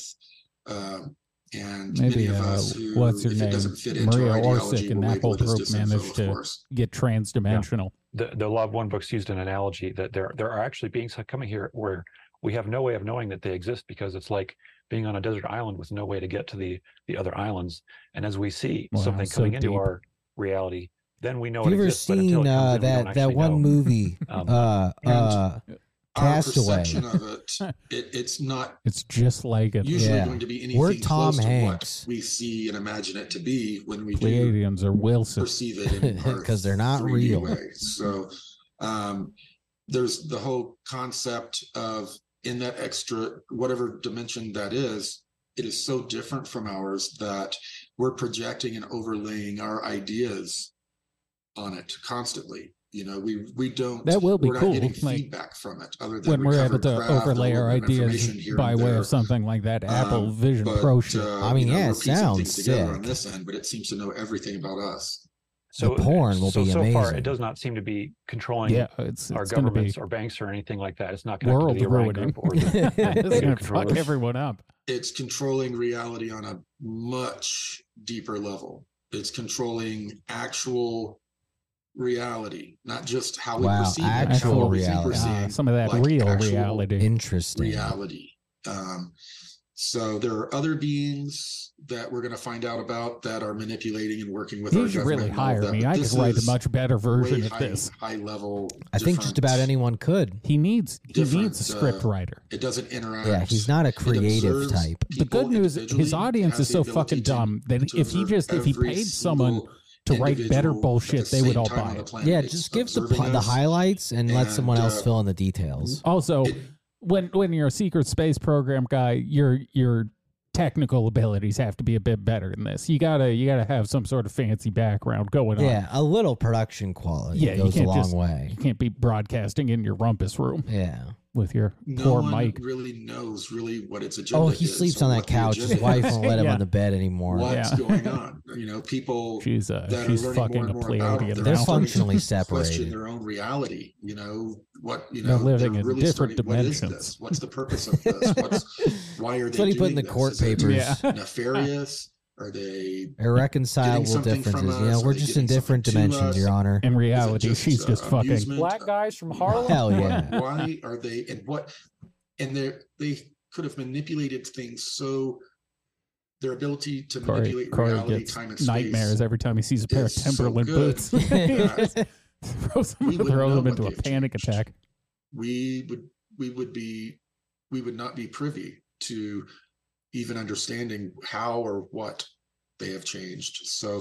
And Maybe, many of us who, what's her if name? it doesn't fit into Maria our Orsic ideology, and will that label whole it as group disinfo, managed of to course. get transdimensional. The Law of One books used an analogy that there are actually beings coming here where we have no way of knowing that they exist, because it's like being on a desert island with no way to get to the other islands. And as we see Wow, something so coming into deep. our reality, then we know Have it you ever exists. But until seen it comes in, we don't that actually one know. movie, Our Castaway? perception of it's not It's just like it. usually Yeah. going to be anything We're Tom close Hanks. to what we see and imagine it to be when we do Pleiadians or Wilson. perceive it in our 'Cause they're not 3D real. way. So there's the whole concept of in that extra whatever dimension that is, it is so different from ours that we're projecting and overlaying our ideas on it constantly. We don't. That will be we're cool, not getting like, feedback from it other than when we're able recovered to craft or overlay little our bit of ideas information here by and way there. of something like that Apple Vision But, Pro shit. I mean, yeah, we're it piecing sounds things together on sick. this end, but it seems to know everything about us. So The porn will be so far, amazing. it does not seem to be controlling Yeah, it's our going to be governments or banks or anything like that. It's not connected world to the Orion ruining. Group or the It's data going to fuck controllers. everyone up. It's controlling reality on a much deeper level. It's controlling actual reality, not just how we Wow, perceive it, actual how we think we're reality. seeing Some of that like real actual reality. Interesting. reality. So there are other beings that we're going to find out about that are manipulating and working with our You should government really and all of hire that, me. but I could this write a is much better version way of this. high level. I think just about different- anyone could. He needs different, a script writer. It doesn't interact. Yeah, he's not a It creative observes type. The good people news, individually, his audience has is the so ability fucking dumb that if he observe paid every someone single to write better individual bullshit, at the they would same all time buy on the it. planet. Yeah, It's just give the observing the us, highlights and let and, someone else fill in the details. Also, It- when you're a secret space program guy, your technical abilities have to be a bit better than this. You gotta have some sort of fancy background going on. Yeah, a little production quality Yeah, you goes a can't long just- way. You can't be broadcasting in your rumpus room. Yeah. with your no poor one mic. really knows really what its agenda Oh, he is sleeps or on that what the couch. His agenda wife is, won't let him Yeah. on the bed anymore. what's Yeah. going on. People She's that are she's learning fucking more a and more about Pleiadian it, They're now. starting to functionally question separated. their own reality. They're living in really different starting, what is dimensions. this? What's the purpose of this? Why are That's they what he put doing in the this? court Is it papers. Yeah. nefarious? Are they Irreconcilable something from differences. us? We're Are they just in getting different something to dimensions, us? Your Honor. In Is it reality, she's just fucking. amusement? Black guys from Harlem. Hell yeah. Why are they and they could have manipulated things so their ability to manipulate Corey reality, gets time, and space. nightmares every time he sees a pair of is so Timberland good boots. that throws we them wouldn't know into what a they've panic changed. attack. we would not be privy to even understanding how or what they have changed. So,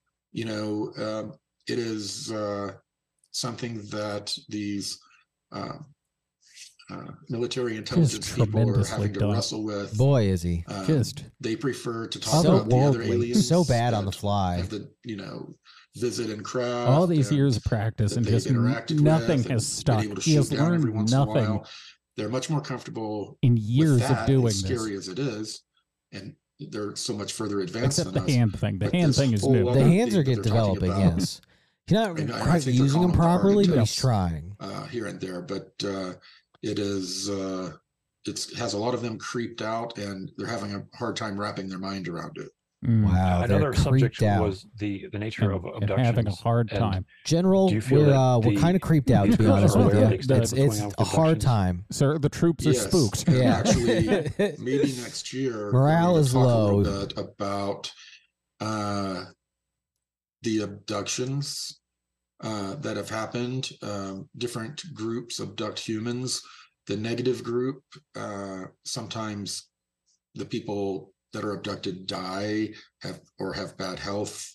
it is something that these military intelligence people are tremendously having to done. wrestle with. Boy, is he. Just They prefer to talk So about the other worldly, aliens, so bad on the that fly. have the visit and craft. all these and years of practice that and they've just interacted nothing with and has been stuck. able to He has shoot down every learned once in a nothing while. They're much more comfortable in with years that, of doing as scary this. as it is, and they're so much further advanced Except than the us. hand thing. The But hand this thing is whole new. other The hands thing are that getting they're talking developing, about, yes. He's not and I quite think they're using them calling hard properly, but into he's us. trying. here and there, but it is it has a lot of them creeped out, and they're having a hard time wrapping their mind around it. Wow, they're Another subject creeped out. was the nature of And abductions. having a hard And time. General, Do you feel we're that we're the- kind of creeped out, to be Are honest with aware you. of the extent of It's what's going on a with hard abductions? time. Sir, the troops are Yes. spooked. And Yeah. actually, maybe next year Morale we're is gonna talk low. a little bit about the abductions that have happened. Different groups abduct humans. The negative group, sometimes the people that are abducted die, have bad health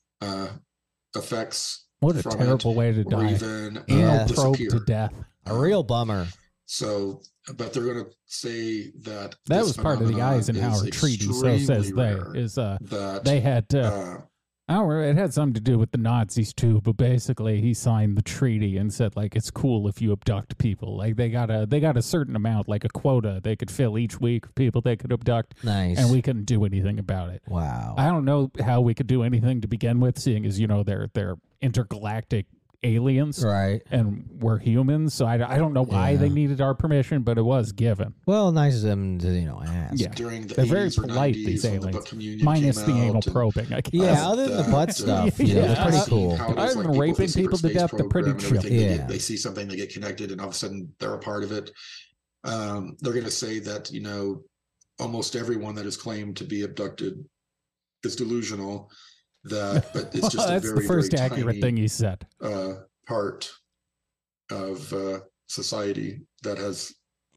effects. What a from terrible it, way to or die. even Yeah. Probed disappear. to death. A real bummer. So, but they're going to say that That this was part of the phenomenon Eisenhower is Treaty, so says extremely they. rare, Is that they had uh, it had something to do with the Nazis too, but basically he signed the treaty and said like it's cool if you abduct people. Like they got a certain amount, like a quota they could fill each week of people they could abduct, Nice. and we couldn't do anything about it. Wow. I don't know how we could do anything to begin with, seeing as they're intergalactic aliens Right. and we're humans. So I don't know why Yeah. they needed our permission, but it was given. Well, nice of them to ask. Yeah. during the They're very 80s or polite, 90s, these when the aliens. book Communion Minus came the anal out, and probing. I guess. Yeah, other than the butt that, stuff, yeah, they're pretty yeah. cool. How it Other is, than like, raping the secret people to space death, they're pretty program and chill. everything, Yeah. they see something, they get connected, and all of a sudden they're a part of it. They're going to say that almost everyone that is claimed to be abducted is delusional. But it's Well, just a that's very, the first very accurate tiny, thing he said. part of society that has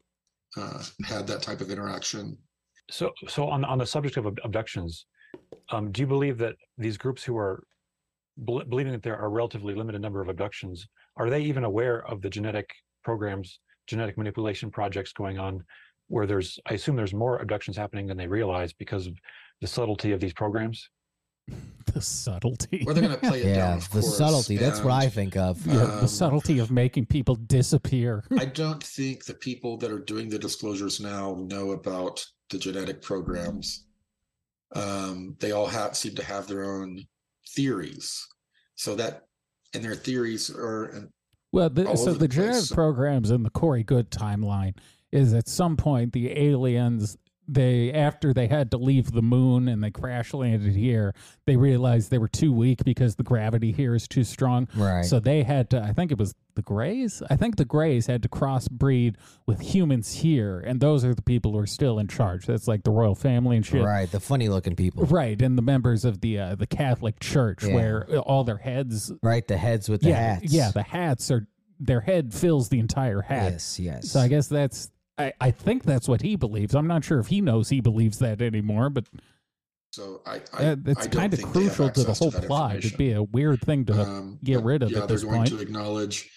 had that type of interaction. So on the subject of abductions, do you believe that these groups who are believing that there are a relatively limited number of abductions, are they even aware of the genetic programs, genetic manipulation projects going on, where I assume there's more abductions happening than they realize because of the subtlety of these programs? The subtlety. Or they're going to play it down, Yeah, of the course. subtlety. That's what and I think of. Yeah, the subtlety of making people disappear. I don't think the people that are doing the disclosures now know about the genetic programs. They all seem to have their own theories. And their theories are Well, all so over the the genetic place. programs in the Corey Good timeline is at some point the aliens, after they had to leave the moon and they crash landed here, they realized they were too weak because the gravity here is too strong. Right. So they had to, I think it was the Greys? I think the Greys had to crossbreed with humans here, and those are the people who are still in charge. That's like the royal family and shit. Right, the funny looking people. Right, and the members of the Catholic Church, Yeah. where all their heads, Right, the heads with the hats. yeah, the hats are, their head fills the entire hat. Yes, yes. So I guess I think that's what he believes. I'm not sure if he knows he believes that anymore, but so I it's don't kind of think they have crucial to the access whole that plot. It'd information. be a weird thing to get But, rid of yeah, at this they're going point. to acknowledge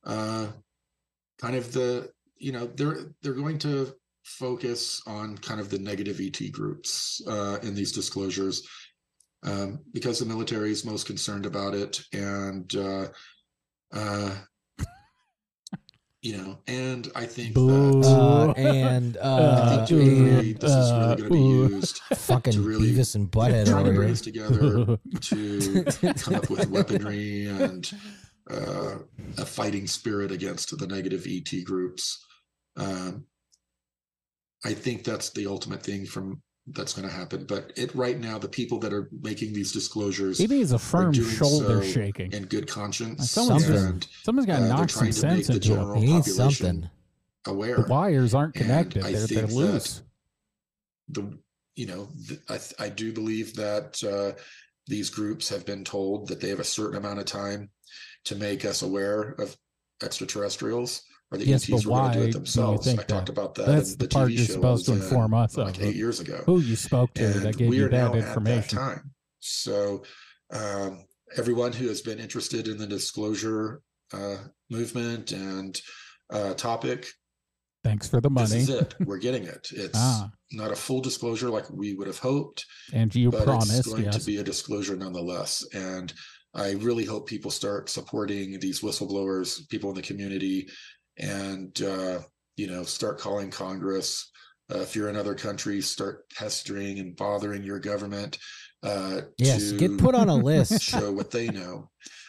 kind of they're going to focus on kind of the negative ET groups in these disclosures, because the military is most concerned about it, and and I think Boo. that And I think to a degree, this is really going to be used fucking to really Beavis and Butthead trying to over bring here. us together to come up with weaponry and a fighting spirit against the negative ET groups. I think that's the ultimate thing that's going to happen. But right now, the people that are making these disclosures, He needs a firm doing shoulder so shaking. in good conscience. Someone's and got to they're knock some trying to make sense the into him. general He needs population something. aware. The wires aren't And connected. I They're think that loose. I do believe that these groups have been told that they have a certain amount of time to make us aware of extraterrestrials, or the Yes, ETs but were going to do why it do you themselves. think I talked that? about that That's in the the part TV you're show supposed to I was inform in, us like of. 8 years ago. Who you spoke to that And gave we you are now that at that information. time. So everyone who has been interested in the disclosure movement and topic, Thanks for the money. this is it. We're getting it. It's not a full disclosure like we would have hoped, And you but promised, it's going yes. to be a disclosure nonetheless. And I really hope people start supporting these whistleblowers, people in the community, and start calling Congress. If you're in other countries, start pestering and bothering your government. Yes, to get put on a list. show what they know.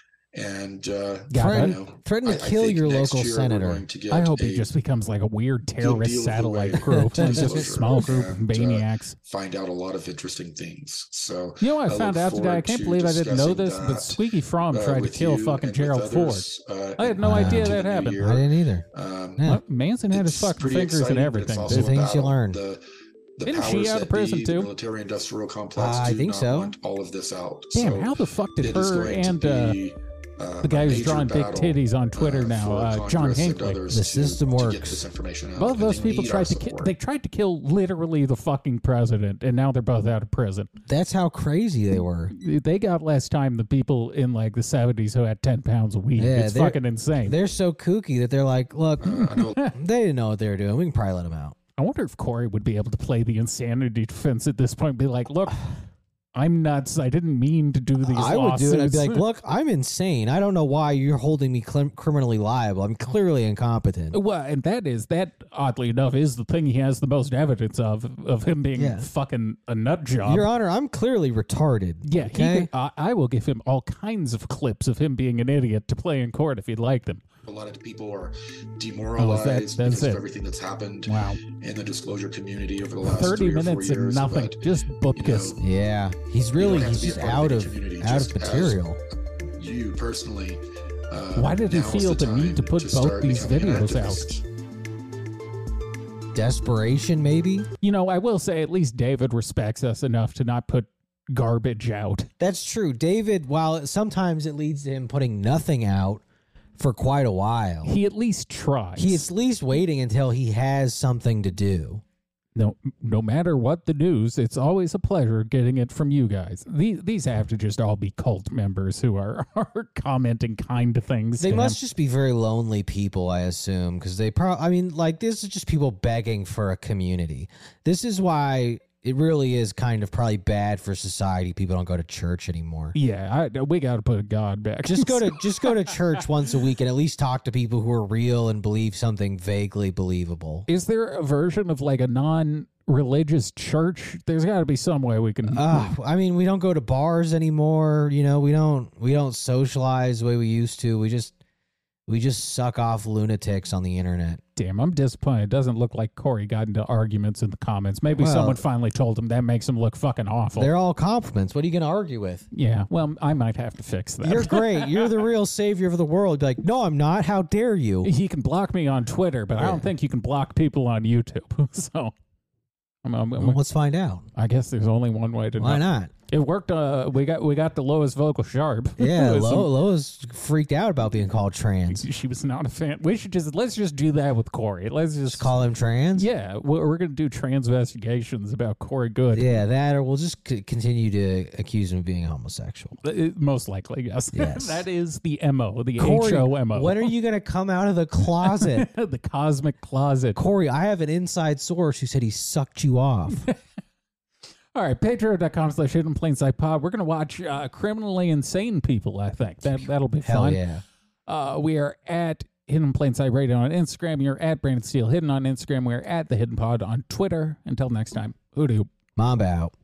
And Threaten to kill think your next local year we're senator. going to get I hope a he just becomes like a weird deal terrorist with the satellite way group. to It's just a disclosure small group of and, maniacs. find out a lot of interesting things. So You know what I look found out today? I forward can't to believe I didn't know discussing this, but that, Squeaky Fromm tried to with kill you fucking and with Gerald Ford. others, I had no Wow. idea into that the new happened. year. I didn't either. Yeah. Manson had his It's fucking pretty fingers in exciting, but it's everything. also The things you about learn. The Isn't she powers out of that prison be, too? the military-industrial complex I do think not so. want all of this out. Damn, So how the fuck did it is her going to and be, the guy a who's major drawing big battle, titties on Twitter now, for John Congress and Hinckley. others The to system get works. this information out, Both and those they people need tried our to kill. support. They tried to kill literally the fucking president, and now they're both out of prison. That's how crazy they were. They got less time than people in like the 70s who had 10 pounds of weed. Yeah, It's they're- fucking insane. They're so kooky that they're like, look, I know they didn't know what they were doing. We can probably let them out. I wonder if Corey would be able to play the insanity defense at this point. Be like, look, I'm nuts. I didn't mean to do these I would do it. I'd be like, lawsuits." look, I'm insane. I don't know why you're holding me criminally liable. I'm clearly incompetent. Well, and that oddly enough is the thing he has the most evidence of him being Yeah. fucking a nut job. Your Honor, I'm clearly retarded. Yeah, Okay? I will give him all kinds of clips of him being an idiot to play in court if he'd like them. a lot of people are demoralized that's because it. of everything that's happened Wow. in the disclosure community over the last 30 3 or 4 minutes and years. nothing. But, Just bupkis. Yeah, he's don't really have he's to be just a part out of of the community, out just of material. you personally, Why did he now is feel the need time to put both start these becoming an videos out? activist. Desperation, maybe. You know, I will say at least David respects us enough to not put garbage out. That's true. David, while sometimes it leads to him putting nothing out for quite a while, He at least tries. he's at least waiting until he has something to do. No matter what the news, it's always a pleasure getting it from you guys. These have to just all be cult members who are commenting kind of things. They to must him. just be very lonely people, I assume, because they probably, I mean, like, this is just people begging for a community. This is why it really is kind of probably bad for society. People don't go to church anymore. Yeah, we got to put God back. Just go to church once a week and at least talk to people who are real and believe something vaguely believable. Is there a version of like a non-religious church? There's got to be some way we can. I mean, we don't go to bars anymore. You know, we don't socialize the way we used to. We just suck off lunatics on the internet. Damn, I'm disappointed. It doesn't look like Corey got into arguments in the comments. Maybe Well, someone finally told him that makes him look fucking awful. They're all compliments. What are you going to argue with? Yeah, well, I might have to fix that. You're great. You're the real savior of the world. Be like, no, I'm not. How dare you? He can block me on Twitter, but I don't think you can block people on YouTube. So, Well, let's find out. I guess there's only one way to Why know. not? It worked. We got the lowest vocal sharp. Yeah, With some- Lois freaked out about being called trans. She was not a fan. Let's just do that with Corey. Let's just Call him trans? Yeah, we're gonna do transvestigations about Corey Good. Yeah, that, or we'll just continue to accuse him of being homosexual. Most likely, yes. Yes. That is the MO, the Corey, HOMO. when are you going to come out of the closet? the cosmic closet? Corey, I have an inside source who said he sucked you off. All right, patreon.com/Hidden Plain Sight Pod. We're gonna watch Criminally Insane People. I think that'll be Hell fun. yeah. We are at Hidden in Plain Sight Radio on Instagram. You're at Brandon Steele Hidden on Instagram. We're at The Hidden Pod on Twitter. Until next time, hoodoo. Mamba out.